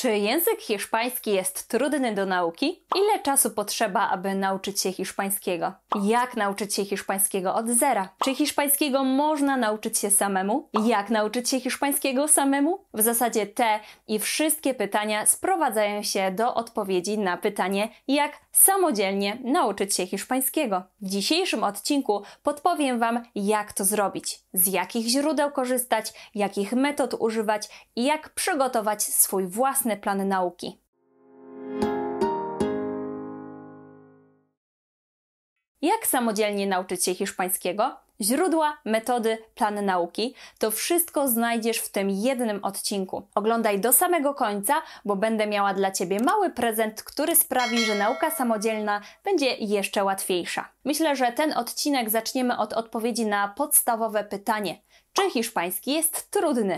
Czy język hiszpański jest trudny do nauki? Ile czasu potrzeba, aby nauczyć się hiszpańskiego? Jak nauczyć się hiszpańskiego od zera? Czy hiszpańskiego można nauczyć się samemu? Jak nauczyć się hiszpańskiego samemu? W zasadzie te i wszystkie pytania sprowadzają się do odpowiedzi na pytanie, jak samodzielnie nauczyć się hiszpańskiego. W dzisiejszym odcinku podpowiem Wam, jak to zrobić, z jakich źródeł korzystać, jakich metod używać i jak przygotować swój własny plan nauki. Jak samodzielnie nauczyć się hiszpańskiego? Źródła, metody, plan nauki – to wszystko znajdziesz w tym jednym odcinku. Oglądaj do samego końca, bo będę miała dla Ciebie mały prezent, który sprawi, że nauka samodzielna będzie jeszcze łatwiejsza. Myślę, że ten odcinek zaczniemy od odpowiedzi na podstawowe pytanie. Czy hiszpański jest trudny?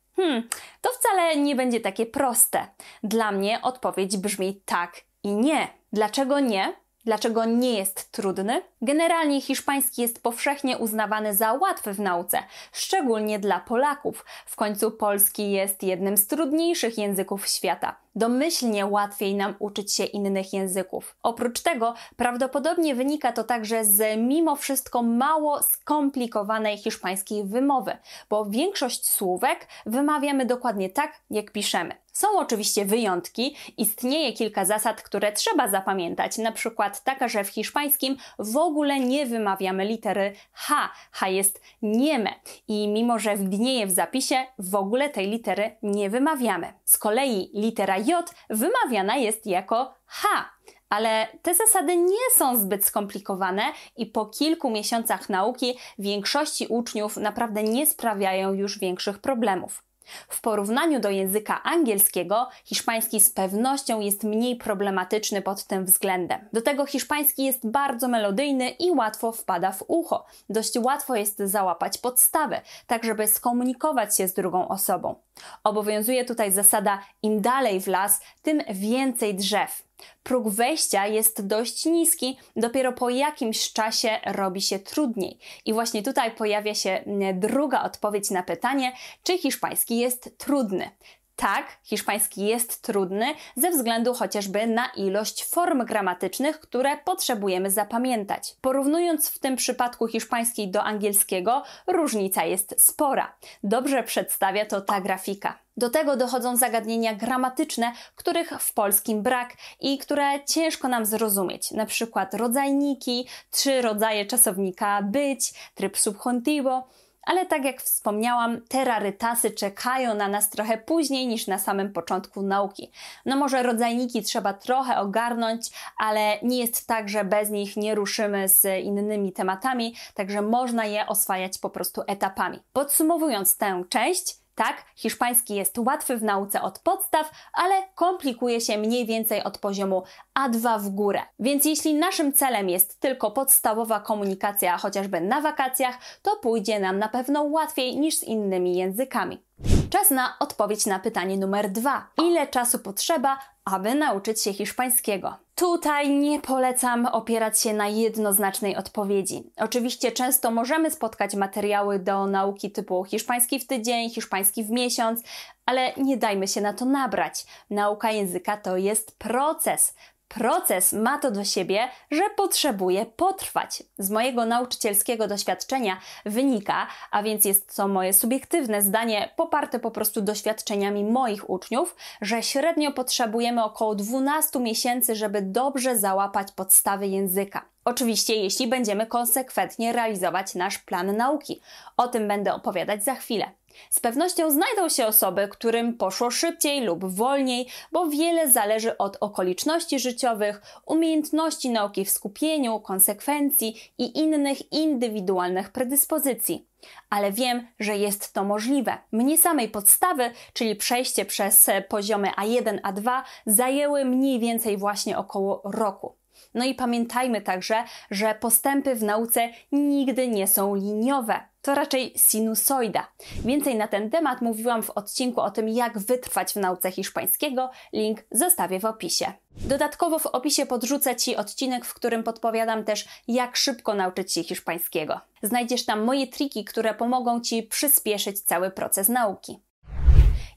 To wcale nie będzie takie proste. Dla mnie odpowiedź brzmi tak i nie. Dlaczego nie? Dlaczego nie jest trudny? Generalnie hiszpański jest powszechnie uznawany za łatwy w nauce, szczególnie dla Polaków. W końcu polski jest jednym z trudniejszych języków świata. Domyślnie łatwiej nam uczyć się innych języków. Oprócz tego prawdopodobnie wynika to także z mimo wszystko mało skomplikowanej hiszpańskiej wymowy, bo większość słówek wymawiamy dokładnie tak, jak piszemy. Są oczywiście wyjątki, istnieje kilka zasad, które trzeba zapamiętać, na przykład taka, że w hiszpańskim w ogóle nie wymawiamy litery H. H jest nieme i mimo, że widnieje w zapisie, w ogóle tej litery nie wymawiamy. Z kolei litera J wymawiana jest jako H. Ale te zasady nie są zbyt skomplikowane i po kilku miesiącach nauki większości uczniów naprawdę nie sprawiają już większych problemów. W porównaniu do języka angielskiego, hiszpański z pewnością jest mniej problematyczny pod tym względem. Do tego hiszpański jest bardzo melodyjny i łatwo wpada w ucho. Dość łatwo jest załapać podstawy, tak żeby skomunikować się z drugą osobą. Obowiązuje tutaj zasada im dalej w las, tym więcej drzew. Próg wejścia jest dość niski, dopiero po jakimś czasie robi się trudniej. I właśnie tutaj pojawia się druga odpowiedź na pytanie, czy hiszpański jest trudny. Tak, hiszpański jest trudny ze względu chociażby na ilość form gramatycznych, które potrzebujemy zapamiętać. Porównując w tym przypadku hiszpański do angielskiego, różnica jest spora. Dobrze przedstawia to ta grafika. Do tego dochodzą zagadnienia gramatyczne, których w polskim brak i które ciężko nam zrozumieć. Na przykład rodzajniki, 3 rodzaje czasownika być, tryb subjuntivo. Ale tak jak wspomniałam, te rarytasy czekają na nas trochę później niż na samym początku nauki. No może rodzajniki trzeba trochę ogarnąć, ale nie jest tak, że bez nich nie ruszymy z innymi tematami, także można je oswajać po prostu etapami. Podsumowując tę część, tak, hiszpański jest łatwy w nauce od podstaw, ale komplikuje się mniej więcej od poziomu A2 w górę. Więc jeśli naszym celem jest tylko podstawowa komunikacja, chociażby na wakacjach, to pójdzie nam na pewno łatwiej niż z innymi językami. Czas na odpowiedź na pytanie numer 2. Ile czasu potrzeba, aby nauczyć się hiszpańskiego? Tutaj nie polecam opierać się na jednoznacznej odpowiedzi. Oczywiście często możemy spotkać materiały do nauki typu hiszpański w tydzień, hiszpański w miesiąc, ale nie dajmy się na to nabrać. Nauka języka to jest proces. Proces ma to do siebie, że potrzebuje potrwać. Z mojego nauczycielskiego doświadczenia wynika, a więc jest to moje subiektywne zdanie, poparte po prostu doświadczeniami moich uczniów, że średnio potrzebujemy około 12 miesięcy, żeby dobrze załapać podstawy języka. Oczywiście, jeśli będziemy konsekwentnie realizować nasz plan nauki. O tym będę opowiadać za chwilę. Z pewnością znajdą się osoby, którym poszło szybciej lub wolniej, bo wiele zależy od okoliczności życiowych, umiejętności nauki w skupieniu, konsekwencji i innych indywidualnych predyspozycji. Ale wiem, że jest to możliwe. Mnie samej podstawy, czyli przejście przez poziomy A1, A2 zajęły mniej więcej właśnie około roku. No i pamiętajmy także, że postępy w nauce nigdy nie są liniowe. To raczej sinusoida. Więcej na ten temat mówiłam w odcinku o tym, jak wytrwać w nauce hiszpańskiego. Link zostawię w opisie. Dodatkowo w opisie podrzucę Ci odcinek, w którym podpowiadam też, jak szybko nauczyć się hiszpańskiego. Znajdziesz tam moje triki, które pomogą Ci przyspieszyć cały proces nauki.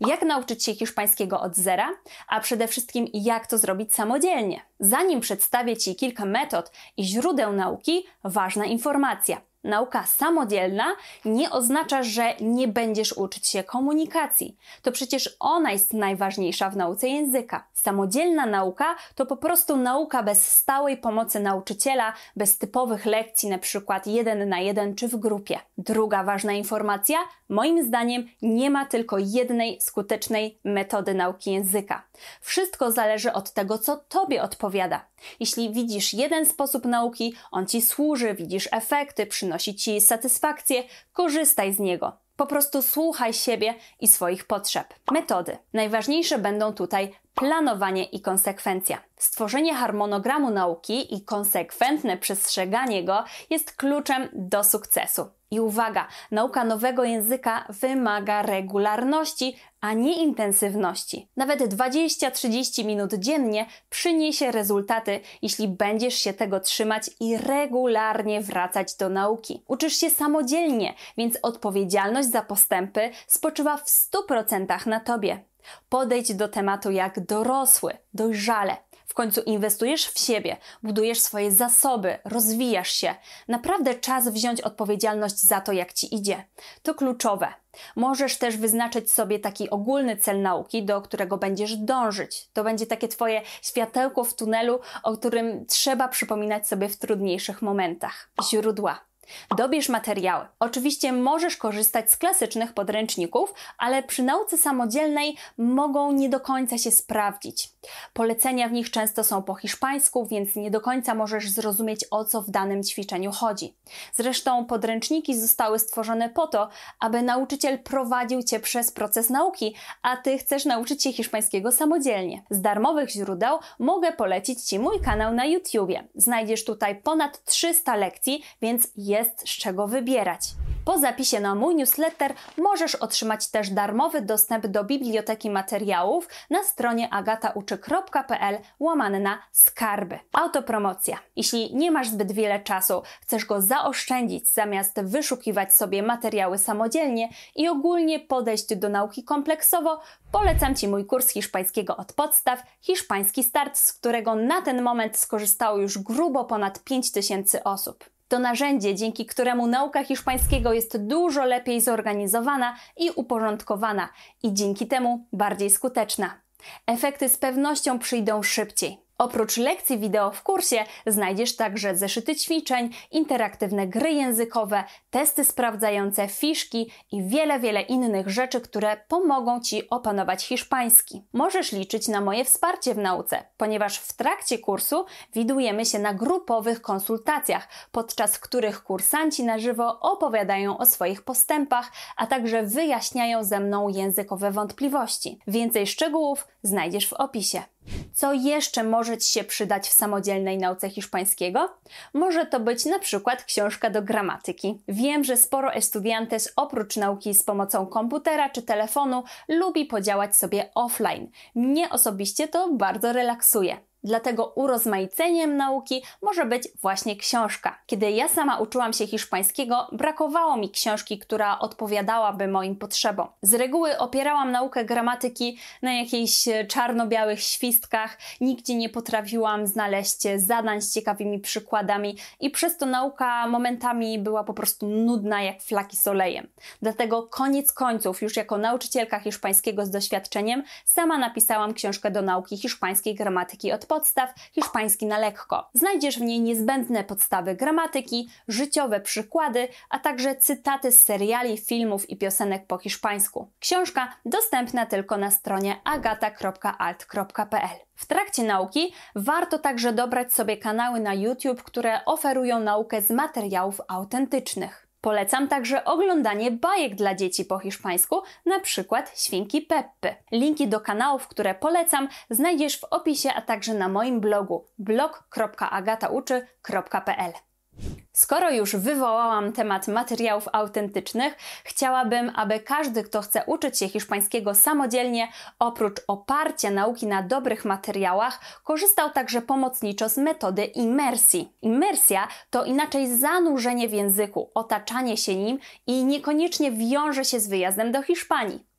Jak nauczyć się hiszpańskiego od zera, a przede wszystkim jak to zrobić samodzielnie. Zanim przedstawię Ci kilka metod i źródeł nauki, ważna informacja. Nauka samodzielna nie oznacza, że nie będziesz uczyć się komunikacji. To przecież ona jest najważniejsza w nauce języka. Samodzielna nauka to po prostu nauka bez stałej pomocy nauczyciela, bez typowych lekcji, na przykład 1 na 1 czy w grupie. Druga ważna informacja, moim zdaniem nie ma tylko jednej skutecznej metody nauki języka. Wszystko zależy od tego, co Tobie odpowiada. Jeśli widzisz jeden sposób nauki, on Ci służy, widzisz efekty, przynosi Ci satysfakcję, korzystaj z niego. Po prostu słuchaj siebie i swoich potrzeb. Metody. Najważniejsze będą tutaj planowanie i konsekwencja. Stworzenie harmonogramu nauki i konsekwentne przestrzeganie go jest kluczem do sukcesu. I uwaga, nauka nowego języka wymaga regularności, a nie intensywności. Nawet 20-30 minut dziennie przyniesie rezultaty, jeśli będziesz się tego trzymać i regularnie wracać do nauki. Uczysz się samodzielnie, więc odpowiedzialność za postępy spoczywa w 100% na Tobie. Podejdź do tematu jak dorosły, dojrzale. W końcu inwestujesz w siebie, budujesz swoje zasoby, rozwijasz się. Naprawdę czas wziąć odpowiedzialność za to, jak Ci idzie. To kluczowe. Możesz też wyznaczyć sobie taki ogólny cel nauki, do którego będziesz dążyć. To będzie takie Twoje światełko w tunelu, o którym trzeba przypominać sobie w trudniejszych momentach. Źródła. Dobierz materiały. Oczywiście możesz korzystać z klasycznych podręczników, ale przy nauce samodzielnej mogą nie do końca się sprawdzić. Polecenia w nich często są po hiszpańsku, więc nie do końca możesz zrozumieć, o co w danym ćwiczeniu chodzi. Zresztą podręczniki zostały stworzone po to, aby nauczyciel prowadził Cię przez proces nauki, a Ty chcesz nauczyć się hiszpańskiego samodzielnie. Z darmowych źródeł mogę polecić Ci mój kanał na YouTubie. Znajdziesz tutaj ponad 300 lekcji, więc jest z czego wybierać. Po zapisie na mój newsletter możesz otrzymać też darmowy dostęp do biblioteki materiałów na stronie agatauczy.pl/skarby. Autopromocja. Jeśli nie masz zbyt wiele czasu, chcesz go zaoszczędzić zamiast wyszukiwać sobie materiały samodzielnie i ogólnie podejść do nauki kompleksowo, polecam Ci mój kurs hiszpańskiego od podstaw, Hiszpański Start, z którego na ten moment skorzystało już grubo ponad 5000 osób. To narzędzie, dzięki któremu nauka hiszpańskiego jest dużo lepiej zorganizowana i uporządkowana i dzięki temu bardziej skuteczna. Efekty z pewnością przyjdą szybciej. Oprócz lekcji wideo w kursie znajdziesz także zeszyty ćwiczeń, interaktywne gry językowe, testy sprawdzające, fiszki i wiele innych rzeczy, które pomogą Ci opanować hiszpański. Możesz liczyć na moje wsparcie w nauce, ponieważ w trakcie kursu widujemy się na grupowych konsultacjach, podczas których kursanci na żywo opowiadają o swoich postępach, a także wyjaśniają ze mną językowe wątpliwości. Więcej szczegółów znajdziesz w opisie. Co jeszcze może Ci się przydać w samodzielnej nauce hiszpańskiego? Może to być na przykład książka do gramatyki. Wiem, że sporo estudiantes oprócz nauki z pomocą komputera czy telefonu lubi podziałać sobie offline. Mnie osobiście to bardzo relaksuje. Dlatego urozmaiceniem nauki może być właśnie książka. Kiedy ja sama uczyłam się hiszpańskiego, brakowało mi książki, która odpowiadałaby moim potrzebom. Z reguły opierałam naukę gramatyki na jakichś czarno-białych świstkach, nigdzie nie potrafiłam znaleźć zadań z ciekawymi przykładami i przez to nauka momentami była po prostu nudna jak flaki z olejem. Dlatego koniec końców, już jako nauczycielka hiszpańskiego z doświadczeniem, sama napisałam książkę do nauki hiszpańskiej gramatyki od podstaw, hiszpański na lekko. Znajdziesz w niej niezbędne podstawy gramatyki, życiowe przykłady, a także cytaty z seriali, filmów i piosenek po hiszpańsku. Książka dostępna tylko na stronie agata.alt.pl. W trakcie nauki warto także dobrać sobie kanały na YouTube, które oferują naukę z materiałów autentycznych. Polecam także oglądanie bajek dla dzieci po hiszpańsku, na przykład Świnki Peppy. Linki do kanałów, które polecam, znajdziesz w opisie, a także na moim blogu blog.agatauczy.pl. Skoro już wywołałam temat materiałów autentycznych, chciałabym, aby każdy, kto chce uczyć się hiszpańskiego samodzielnie, oprócz oparcia nauki na dobrych materiałach, korzystał także pomocniczo z metody imersji. Imersja to inaczej zanurzenie w języku, otaczanie się nim i niekoniecznie wiąże się z wyjazdem do Hiszpanii.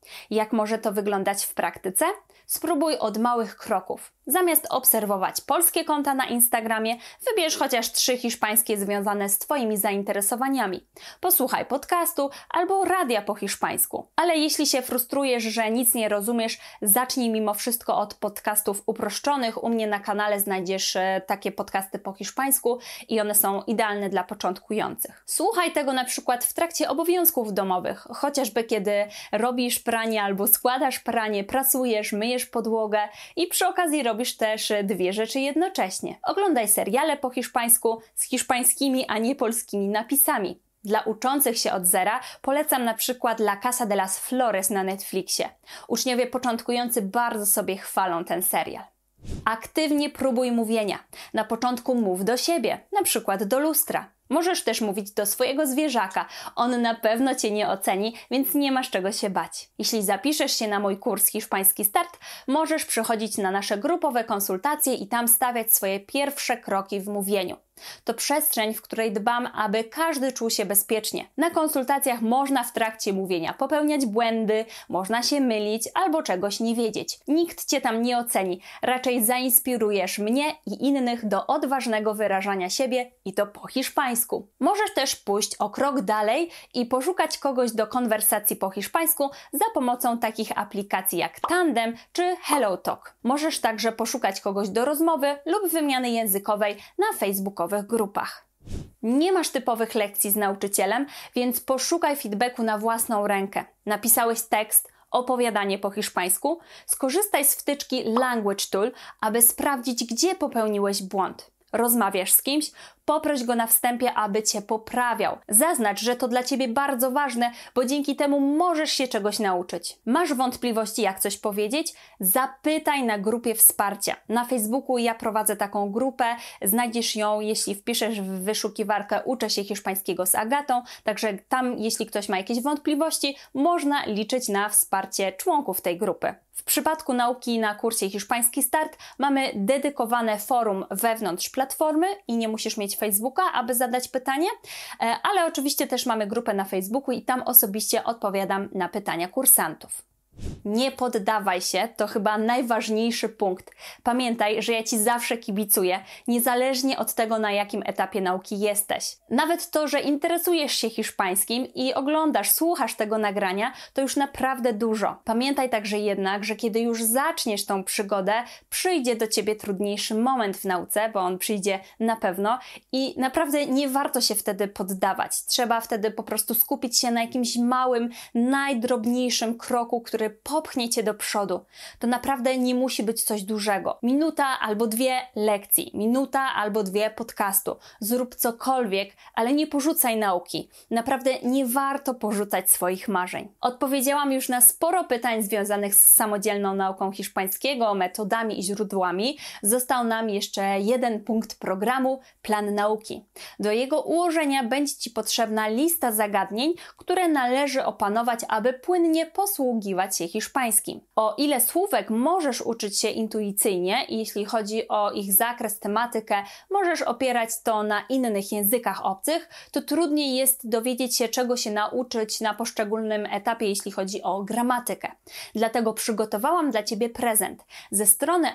Jak może to wyglądać w praktyce? Spróbuj od małych kroków. Zamiast obserwować polskie konta na Instagramie, wybierz chociaż 3 hiszpańskie związane z Twoimi zainteresowaniami. Posłuchaj podcastu albo radia po hiszpańsku. Ale jeśli się frustrujesz, że nic nie rozumiesz, zacznij mimo wszystko od podcastów uproszczonych. U mnie na kanale znajdziesz takie podcasty po hiszpańsku i one są idealne dla początkujących. Słuchaj tego na przykład w trakcie obowiązków domowych, chociażby kiedy robisz pranie albo składasz pranie, prasujesz, myjesz podłogę i przy okazji robisz też 2 rzeczy jednocześnie. Oglądaj seriale po hiszpańsku z hiszpańskimi, a nie polskimi napisami. Dla uczących się od zera polecam na przykład La Casa de las Flores na Netflixie. Uczniowie początkujący bardzo sobie chwalą ten serial. Aktywnie próbuj mówienia. Na początku mów do siebie, na przykład do lustra. Możesz też mówić do swojego zwierzaka. On na pewno Cię nie oceni, więc nie masz czego się bać. Jeśli zapiszesz się na mój kurs Hiszpański Start, możesz przychodzić na nasze grupowe konsultacje i tam stawiać swoje pierwsze kroki w mówieniu. To przestrzeń, w której dbam, aby każdy czuł się bezpiecznie. Na konsultacjach można w trakcie mówienia popełniać błędy, można się mylić albo czegoś nie wiedzieć. Nikt Cię tam nie oceni, raczej zainspirujesz mnie i innych do odważnego wyrażania siebie i to po hiszpańsku. Możesz też pójść o krok dalej i poszukać kogoś do konwersacji po hiszpańsku za pomocą takich aplikacji jak Tandem czy HelloTalk. Możesz także poszukać kogoś do rozmowy lub wymiany językowej na facebookowych grupach. Nie masz typowych lekcji z nauczycielem, więc poszukaj feedbacku na własną rękę. Napisałeś tekst, opowiadanie po hiszpańsku? Skorzystaj z wtyczki Language Tool, aby sprawdzić, gdzie popełniłeś błąd. Rozmawiasz z kimś? Poproś go na wstępie, aby Cię poprawiał. Zaznacz, że to dla Ciebie bardzo ważne, bo dzięki temu możesz się czegoś nauczyć. Masz wątpliwości, jak coś powiedzieć? Zapytaj na grupie wsparcia. Na Facebooku ja prowadzę taką grupę. Znajdziesz ją, jeśli wpiszesz w wyszukiwarkę Uczę się hiszpańskiego z Agatą. Także tam, jeśli ktoś ma jakieś wątpliwości, można liczyć na wsparcie członków tej grupy. W przypadku nauki na kursie Hiszpański Start mamy dedykowane forum wewnątrz platformy i nie musisz mieć Facebooka, aby zadać pytanie, ale oczywiście też mamy grupę na Facebooku i tam osobiście odpowiadam na pytania kursantów. Nie poddawaj się, to chyba najważniejszy punkt. Pamiętaj, że ja Ci zawsze kibicuję, niezależnie od tego, na jakim etapie nauki jesteś. Nawet to, że interesujesz się hiszpańskim i oglądasz, słuchasz tego nagrania, to już naprawdę dużo. Pamiętaj także jednak, że kiedy już zaczniesz tą przygodę, przyjdzie do Ciebie trudniejszy moment w nauce, bo on przyjdzie na pewno i naprawdę nie warto się wtedy poddawać. Trzeba wtedy po prostu skupić się na jakimś małym, najdrobniejszym kroku, który popchnie Cię do przodu. To naprawdę nie musi być coś dużego. Minuta albo 2 lekcji, minuta albo 2 podcastu. Zrób cokolwiek, ale nie porzucaj nauki. Naprawdę nie warto porzucać swoich marzeń. Odpowiedziałam już na sporo pytań związanych z samodzielną nauką hiszpańskiego, metodami i źródłami. Został nam jeszcze jeden punkt programu, plan nauki. Do jego ułożenia będzie Ci potrzebna lista zagadnień, które należy opanować, aby płynnie posługiwać się hiszpańskim. O ile słówek możesz uczyć się intuicyjnie i jeśli chodzi o ich zakres, tematykę, możesz opierać to na innych językach obcych, to trudniej jest dowiedzieć się, czego się nauczyć na poszczególnym etapie, jeśli chodzi o gramatykę. Dlatego przygotowałam dla Ciebie prezent. Ze strony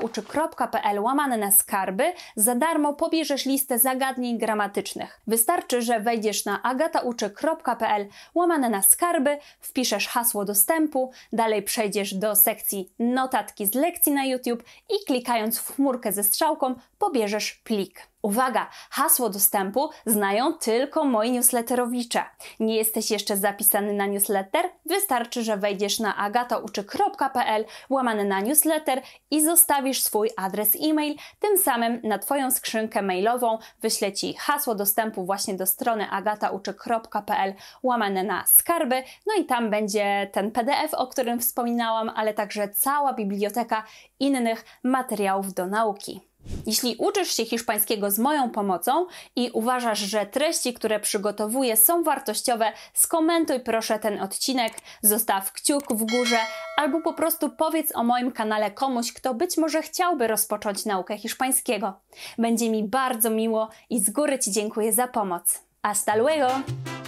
agatauczy.pl/skarby za darmo pobierzesz listę zagadnień gramatycznych. Wystarczy, że wejdziesz na agatauczy.pl/skarby, wpiszesz hasło dostępu, dalej przejdziesz do sekcji notatki z lekcji na YouTube i klikając w chmurkę ze strzałką pobierzesz plik. Uwaga! Hasło dostępu znają tylko moi newsletterowicze. Nie jesteś jeszcze zapisany na newsletter? Wystarczy, że wejdziesz na agatauczy.pl/newsletter i zostawisz swój adres e-mail. Tym samym na Twoją skrzynkę mailową wyślę Ci hasło dostępu właśnie do strony agatauczy.pl/skarby. No i tam będzie ten PDF, o którym wspominałam, ale także cała biblioteka innych materiałów do nauki. Jeśli uczysz się hiszpańskiego z moją pomocą i uważasz, że treści, które przygotowuję, są wartościowe, skomentuj proszę ten odcinek, zostaw kciuk w górze albo po prostu powiedz o moim kanale komuś, kto być może chciałby rozpocząć naukę hiszpańskiego. Będzie mi bardzo miło i z góry Ci dziękuję za pomoc. Hasta luego!